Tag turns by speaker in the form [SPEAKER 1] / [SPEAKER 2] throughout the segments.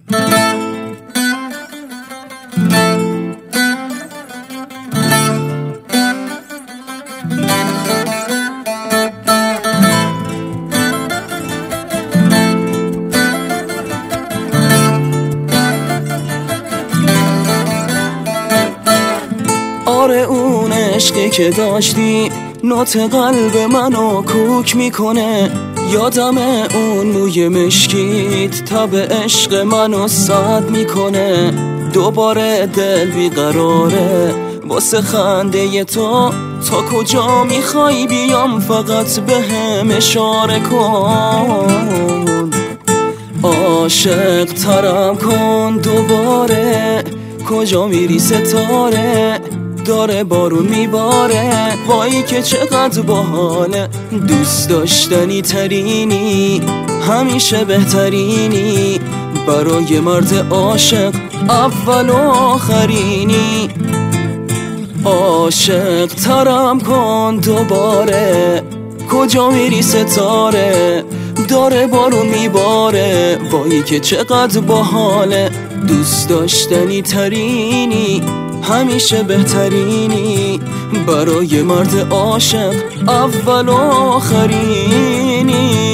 [SPEAKER 1] آره اون عشقی که داشتی نوت قلب منو کوک میکنه. یادم اون موی مشکیت تب عشق منو سرد میکنه. دوباره دل بیقراره واسه خنده تو. تا کجا میخوای بیام فقط بهم اشاره کن. عاشق ترم کن دوباره. کجا میری ستاره؟ داره بارون میباره. وای که چقدر باحاله. دوست داشتنی ترینی همیشه بهترینی. برای مرد عاشق اول و آخرینی. عاشق ترم کن دوباره. کجا میری ستاره؟ داره بارون میباره. وای که چقدر باحاله. دوست داشتنی ترینی همیشه بهترینی. برای مرد عاشق اول و آخرینی.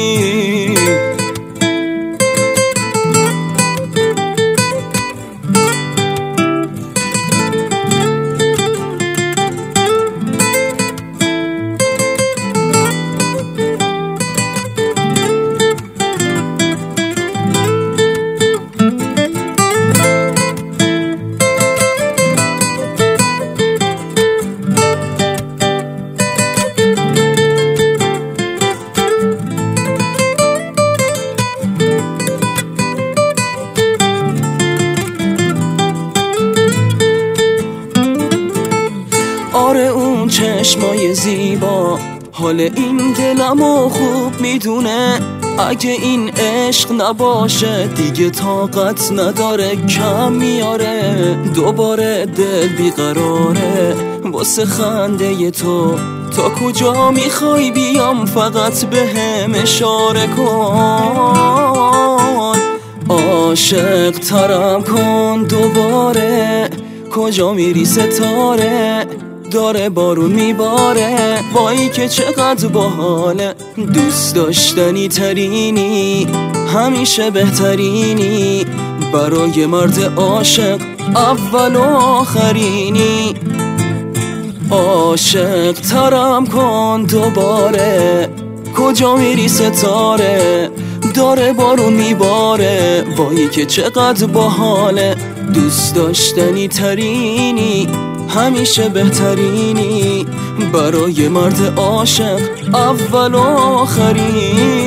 [SPEAKER 1] آره اون چشمای زیبا حال این دلمو خوب میدونه. اگه این عشق نباشه دیگه طاقت نداره کم میاره. دوباره دل بیقراره واسه خنده تو. تا کجا میخوای بیام فقط بهم اشاره کن. عاشق ترم کن دوباره. کجا میری ستاره؟ داره بارون میباره. وای که چقدر باحاله. دوست داشتنی ترینی همیشه بهترینی. برای مرد عاشق اول و آخرینی. عاشق ترم کن دوباره. کجا میری ستاره؟ داره بارون میباره. وای که چقدر باحاله. دوست داشتنی ترینی همیشه بهترینی. برای مرد عاشق اول و آخرینی.